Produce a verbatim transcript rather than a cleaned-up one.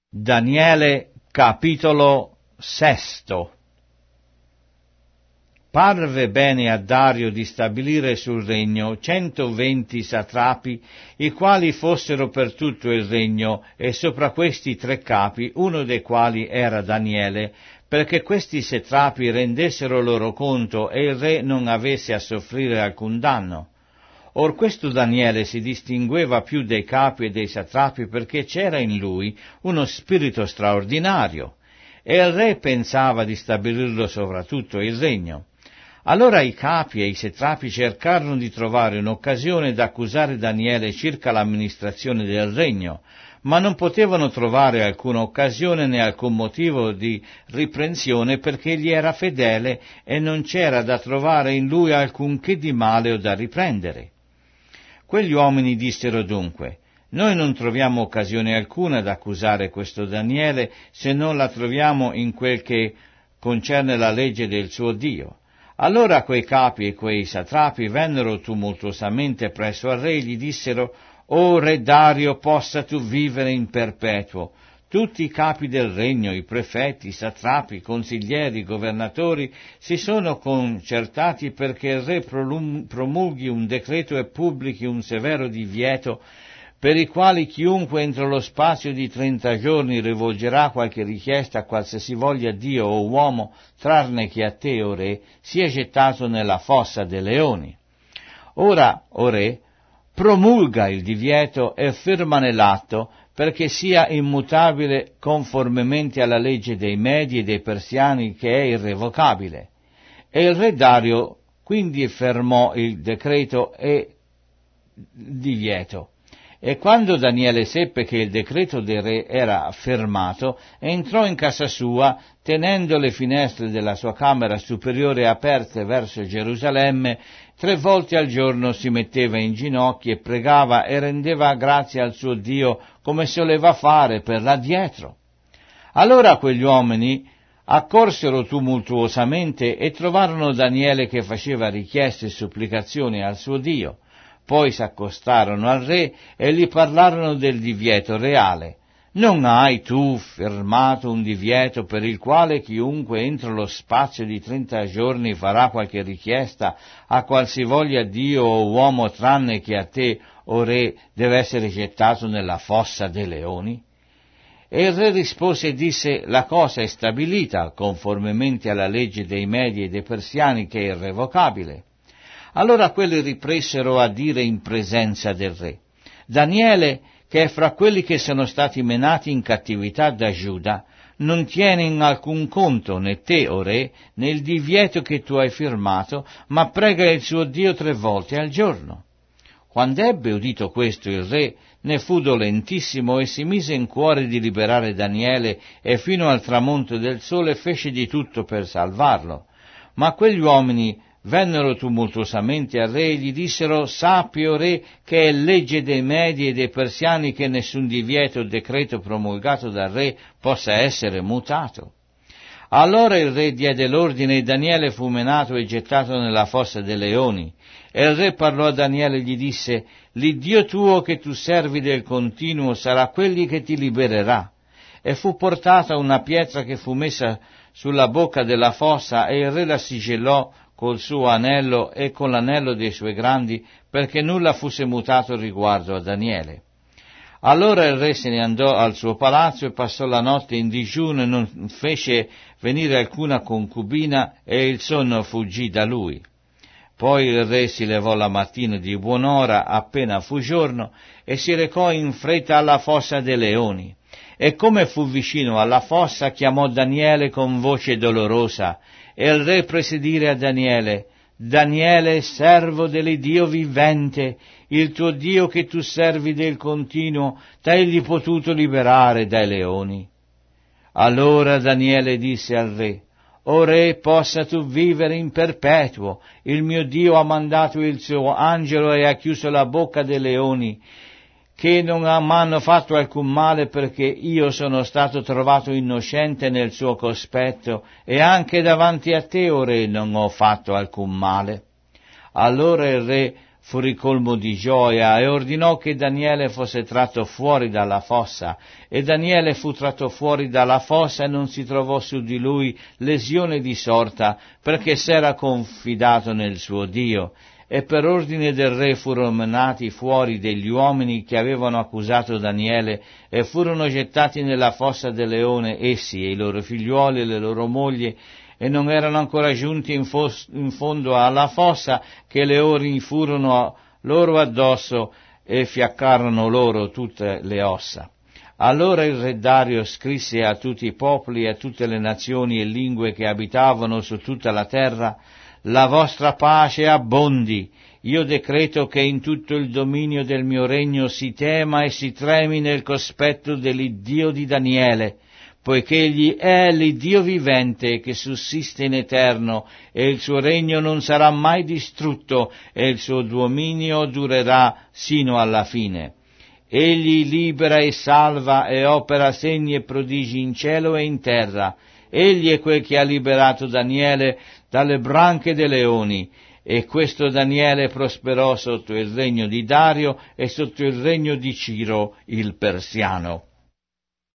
Daniele capitolo sesto. Parve bene a Dario di stabilire sul regno centoventi satrapi, i quali fossero per tutto il regno, e sopra questi tre capi, uno dei quali era Daniele, perché questi satrapi rendessero loro conto e il re non avesse a soffrire alcun danno. Or questo Daniele si distingueva più dei capi e dei satrapi perché c'era in lui uno spirito straordinario, e il re pensava di stabilirlo sopra tutto il regno. Allora i capi e i satrapi cercarono di trovare un'occasione d'accusare Daniele circa l'amministrazione del regno, ma non potevano trovare alcuna occasione né alcun motivo di riprensione perché egli era fedele e non c'era da trovare in lui alcunché di male o da riprendere. Quegli uomini dissero dunque: noi non troviamo occasione alcuna d'accusare questo Daniele se non la troviamo in quel che concerne la legge del suo Dio. Allora quei capi e quei satrapi vennero tumultuosamente presso al re e gli dissero: O re Dario, possa tu vivere in perpetuo. Tutti i capi del regno, i prefetti, i satrapi, i consiglieri, i governatori, si sono concertati perché il re promulghi un decreto e pubblichi un severo divieto, per i quali chiunque entro lo spazio di trenta giorni rivolgerà qualche richiesta a qualsiasi voglia Dio o uomo, tranne che a te, o re, sia gettato nella fossa dei leoni. Ora, o re, promulga il divieto e firmane l'atto, perché sia immutabile conformemente alla legge dei Medi e dei Persiani, che è irrevocabile. E il re Dario quindi fermò il decreto e divieto. E quando Daniele seppe che il decreto del re era firmato, entrò in casa sua, tenendo le finestre della sua camera superiore aperte verso Gerusalemme. Tre volte al giorno si metteva in ginocchio e pregava e rendeva grazie al suo Dio, come soleva fare per l'addietro. Allora quegli uomini accorsero tumultuosamente e trovarono Daniele che faceva richieste e supplicazioni al suo Dio. Poi s'accostarono al re e gli parlarono del divieto reale. Non hai tu firmato un divieto per il quale chiunque entro lo spazio di trenta giorni farà qualche richiesta a qualsivoglia Dio o uomo tranne che a te, o re, deve essere gettato nella fossa dei leoni? E il re rispose e disse: la cosa è stabilita conformemente alla legge dei Medi e dei Persiani, che è irrevocabile. Allora quelli ripresero a dire in presenza del re: Daniele, che è fra quelli che sono stati menati in cattività da Giuda, non tiene in alcun conto né te, o re, né il divieto che tu hai firmato, ma prega il suo Dio tre volte al giorno. Quando ebbe udito questo il re, ne fu dolentissimo e si mise in cuore di liberare Daniele, e fino al tramonto del sole fece di tutto per salvarlo. Ma quegli uomini vennero tumultuosamente al re e gli dissero: sappi, o re, che è legge dei Medi e dei Persiani che nessun divieto o decreto promulgato dal re possa essere mutato. Allora il re diede l'ordine e Daniele fu menato e gettato nella fossa dei leoni. E il re parlò a Daniele e gli disse: l'Iddio tuo che tu servi del continuo sarà quelli che ti libererà. E fu portata una pietra che fu messa sulla bocca della fossa, e il re la sigillò col suo anello e con l'anello dei suoi grandi, perché nulla fosse mutato riguardo a Daniele. Allora il re se ne andò al suo palazzo e passò la notte in digiuno e non fece venire alcuna concubina, e il sonno fuggì da lui. Poi il re si levò la mattina di buon'ora, appena fu giorno, e si recò in fretta alla fossa dei leoni. E come fu vicino alla fossa, chiamò Daniele con voce dolorosa. E il re prese dire a Daniele: Daniele, servo dell'Iddio vivente, il tuo Dio che tu servi del continuo, t'egli potuto liberare dai leoni? Allora Daniele disse al re: O re, possa tu vivere in perpetuo, il mio Dio ha mandato il suo angelo e ha chiuso la bocca dei leoni, che non m'hanno fatto alcun male, perché io sono stato trovato innocente nel suo cospetto, e anche davanti a te, o re, non ho fatto alcun male. Allora il re fu ricolmo di gioia e ordinò che Daniele fosse tratto fuori dalla fossa. E Daniele fu tratto fuori dalla fossa e non si trovò su di lui lesione di sorta, perché s'era confidato nel suo Dio. E per ordine del re furono menati fuori degli uomini che avevano accusato Daniele e furono gettati nella fossa del leone essi e i loro figliuoli e le loro mogli, e non erano ancora giunti in, fos- in fondo alla fossa che le leoni furono loro addosso e fiaccarono loro tutte le ossa. Allora il re Dario scrisse a tutti i popoli e a tutte le nazioni e lingue che abitavano su tutta la terra: la vostra pace abbondi. Io decreto che in tutto il dominio del mio regno si tema e si tremi nel cospetto dell'Iddio di Daniele, poiché egli è l'Iddio vivente che sussiste in eterno, e il suo regno non sarà mai distrutto, e il suo dominio durerà sino alla fine. Egli libera e salva e opera segni e prodigi in cielo e in terra. Egli è quel che ha liberato Daniele dalle branche dei leoni, e questo Daniele prosperò sotto il regno di Dario e sotto il regno di Ciro il persiano.